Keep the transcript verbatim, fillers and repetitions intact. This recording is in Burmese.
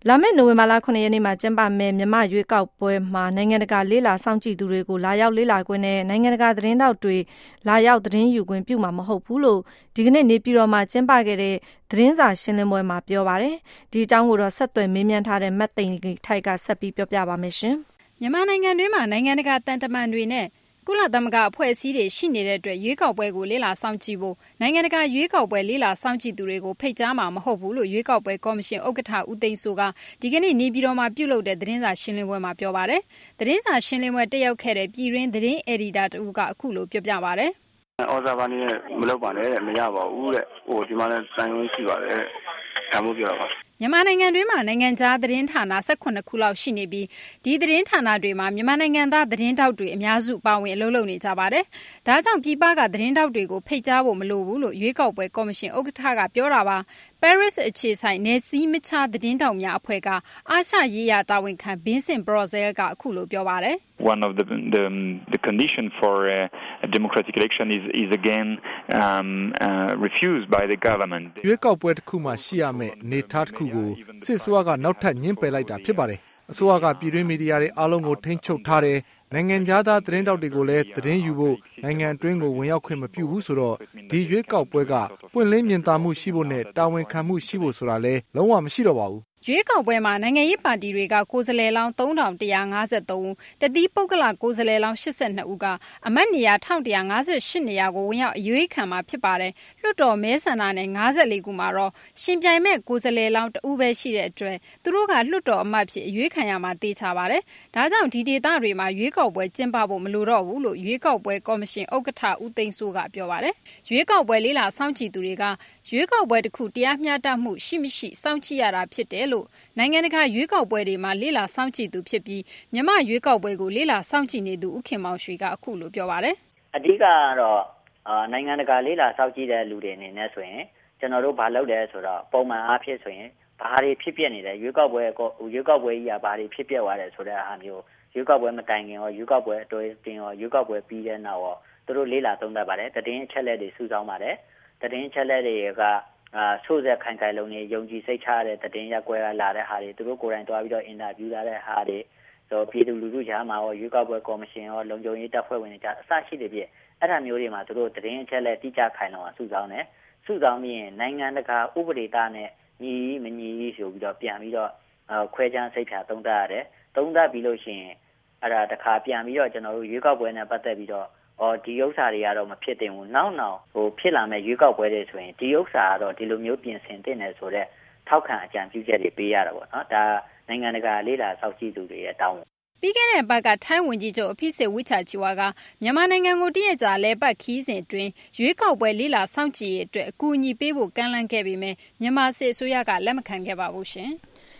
လာမယ့်နိုဝင်ဘာလခုနှစ်ရက်နေ့မှာကျင်းပမယ့်မြန်မာ့ရွေးကောက်ပွဲမှာနိုင်ငံတကာလေ့လာစောင့်ကြည့်သူတွေကိုလာရောက်လေ့လာခွင့်နဲ့နိုင်ငံတကာသတင်းတောက်တွေလာရောက်သတင်းယူခွင့်ပြုမှာမဟုတ်ဘူးလို့ဒီကနေ့နေပြည်တော်မှာကျင်းပခဲ့တဲ့သတင်းစာရှင်းလင်းပွဲမှာပြောပါတယ်။ဒီအကြောင်းကိုတော့ဆက်သွယ်မေးမြန်းထားတဲ့မတ်သိန်းထိုက်ကဆက်ပြီးပြောပြပါမယ်ရှင်။မြန်မာနိုင်ငံတွင်းမှာနိုင်ငံတကာတန်တမန်တွေနဲ့ကုလသမဂ္ဂအဖွဲ့အစည်းတွေရှိနေတဲ့အတွက်ရွေးကောက်ပွဲကိုလေ့လာစောင့်ကြည့်ဖို့နိုင်ငံတကာရွေးကောက်ပွဲလေ့လာစောင့်ကြည့်သူတွေကိုဖိတ်ကြားမှာမဟုတ်ဘူးလို့ရွေးကောက်ပွဲကော်မရှင်ဥက္ကဋ္ဌဦးသိန်းစိုးကဒီကနေ့နေပြည်တော်မှာပြုလုပ်တဲ့သတင်းစာရှင်းလင်းပွဲမှာပြောပါတယ်။သတင်းစာရှင်းလင်းပွဲတက်ရောက်ခဲ့တဲ့ပြည်တွင်းသတင်းအယ်ဒီတာတဦးကအခုလိုပြောပြပါတယ်။အော်ဇာဘာနေမလုပ်ပါနဲ့မရပါဘူးတဲ့။ဟိုဒီမှာလည်းစိုင်းဝင်းရှိပါတယ်။ဒါမျိုးပြောတာပါ။မြန်မာနိုင်ငံတွင်းမှာနိုင်ငံခြားသတင်းဌာန၁၈ခုလောက်ရှိနေပြီးဒီသတင်းဌာနတွေမှာမြန်မာနိုင်ငံသားသတင်းတောက်တွေအများစုပါဝင်အလုပ်လုပ်နေကြပါတယ်။ဒါကြောင့်ပြည်ပကသတင်းတောက်တွေကိုဖိတ်ကြားဖို့မလိုဘူးလို့ရွေးကောက်ပွဲကော်မရှင်ဥက္ကဋ္ဌကပြောတာပါ။ Paris အခြေဆိုင်နယ်စည်းမခြားသတင်းတောက်များအဖွဲ့ကအာရှရေးရာတာဝန်ခံ Vincent Brossel ကအခုလိုပြောပါတယ်။ One of the the the condition for a, a democratic election is is again um uh, refused by the government. ရွေးကောက်ပွဲတစ်ခုမှရှိရမယ့်အနေအထားတစ်ခုကိုစစ်အစိုးရကနောက်ထပ်ညှင်းပယ်လိုက်တာဖြစ်ပါတယ်။အစိုးရကပြည်တွင်းမီဒီယာတွေအားလုံးကိုထိန်းချုပ်ထားတယ်။နိုင်ငံသားသတင်းတောက်တွေကိုလည်းသတင်းယူဖို့နိုင်ငံအတွင်းကိုဝင်ရောက်ခွင့်မပြုဘူးဆိုတော့ဒီရွေးကောက်ပွဲကပွင့်လင်းမြင်သာမှုရှိဖို့နဲ့တာဝန်ခံမှုရှိဖို့ဆိုတာလည်းလုံးဝမရှိတော့ပါဘူး။ရွေးကောက်ပွဲမှာနိုင်ငံရေးပါတီတွေကကိုယ်စားလှယ်လောင်းသုံးထောင်တစ်ရာ၅ဆယ်သုံးဦးတတိပုဂ္ဂလကိုယ်စားလှယ်လောင်း၈၂ဦးကအမတ်နေရာ၁၁၅၈နေရာကိုဝင်ရောက်အရွေးခံမှာဖြစ်ပါတယ်။လွှတ်တော်မဲဆန္ဒနယ်၅၄ခုမှာတော့ရှင်ပြိုင်မဲ့ကိုယ်စားလှယ်လောင်းတဦးပဲရှိတဲ့အတွက်သူတို့ကလွှတ်တော်အမတ်ဖြစ်အရွေးခံရမှာသိချပါတယ်။ဒါကြောင့်ဒီဒေသတွေမှာရွေးကောက်ပွဲကျင်းပဖို့မလိုတော့ဘူးလို့ရွေးကောက်ပွဲကော်မရှင်ဥက္ကဋ္ဌဦးသိန်းစိုးကပြောပါတယ်။ရွေးကောက်ပွဲလေးလာစောင့်ကြည့်သူတွေကရွေးကောက်ပွဲတစ်ခုတရားမျှတမှုရှိမရှိစောင့်ကြည့်ရတာဖြစ်တယ်လို့နိုင်ငံတကာရွေးကောက်ပွဲတွေမှာလေ့လာစောင့်ကြည့်သူဖြစ်ပြီးမြန်မာရွေးကောက်ပွဲကိုလေ့လာစောင့်ကြည့်နေသူဦးခင်မောင်ရွှေကအခုလိုပြောပါတယ်။အဓိကကတော့အာနိုင်ငံတကာလေ့လာစောင့်ကြည့်တဲ့လူတွေအနေနဲ့ဆိုရင်ကျွန်တော်တို့ဘာလုပ်လဲဆိုတော့ပုံမှန်အားဖြင့်ဆိုရင်ဘာတွေဖြစ်ပြနေတယ်ရွေးကောက်ပွဲကိုရွေးကောက်ပွဲကြီးကဘာတွေဖြစ်ပြသွားတယ်ဆိုတဲ့အားမျိုးရွေးကောက်ပွဲမတိုင်ခင်ရောရွေးကောက်ပွဲအတွင်းတင်ရောရွေးကောက်ပွဲပြီးတဲ့နောက်ရောသူတို့လေ့လာသုံးသပ်ပါတယ်တည်င်းအချက်လက်တွေစုဆောင်းပါတယ်တည်င်းအချက်လက်တွေကအာဆိုးဆက်ခိုင်ခိုင်လုံးနေယုံကြည်စိတ်ချတဲ့တည်င်းရက်ွဲကလာတဲ့ဟာတွေသူတို့ကိုယ်တိုင်တွားပြီးတော့အင်တာဗျူးလာတဲ့ဟာတွေဆိုပြည်သူလူထုကြားမှာရောရွေးကောက်ပွဲကော်မရှင်ရောလုံခြုံရေးတပ်ဖွဲ့ဝင်တွေကြားအစရှိတဲ့ပြည့်အဲ့ဒါမျိုးတွေမှာသူတို့တည်င်းအချက်လက်တိကျခိုင်လုံအောင်စုဆောင်းတယ်စုဆောင်းပြီးရင်နိုင်ငံတကာဥပဒေသားနဲ့ညီမညီဆိုပြီးတော့ပြန်ပြီးတော့ခွဲခြားစိတ်ဖြာသုံးသပ်ရတယ်သုံးသပ်ပြီးလို့ရှိရင်အဲ့ဒါတခါပြန်ပြီးတော့ကျွန်တော်တို့ရွေးကောက်ပွဲနဲ့ပတ်သက်ပြီးတော့အော်ဒီဥစ္စာတွေကတော့မဖြစ်တင်ဘူးနောက်နောက်ဟိုဖြစ်လာမဲ့ရွေးကောက်ပွဲတွေဆိုရင်ဒီဥစ္စာကတော့ဒီလိုမျိုးပြင်ဆင်တင်တယ်ဆိုတော့ထောက်ခံအကြံပြုချက်တွေပေးရတာပေါ့နော်ဒါနိုင်ငံတကာလေ့လာစောင့်ကြည့်သူတွေရဲ့တောင်းပြီးခဲ့တဲ့ဘက်ကထိုင်းဝန်ကြီးချုပ်အဖိစစ်ဝိချာချီဝါကမြန်မာနိုင်ငံကိုတရက်ကြာလဲပတ်ခီးစဉ်အတွင်းရွေးကောက်ပွဲလေ့လာစောင့်ကြည့်ရေးအတွက်အကူအညီပေးဖို့ကမ်းလှမ်းခဲ့ပေမဲ့မြန်မာစစ်အစိုးရကလက်မခံခဲ့ပါဘူးရှင်။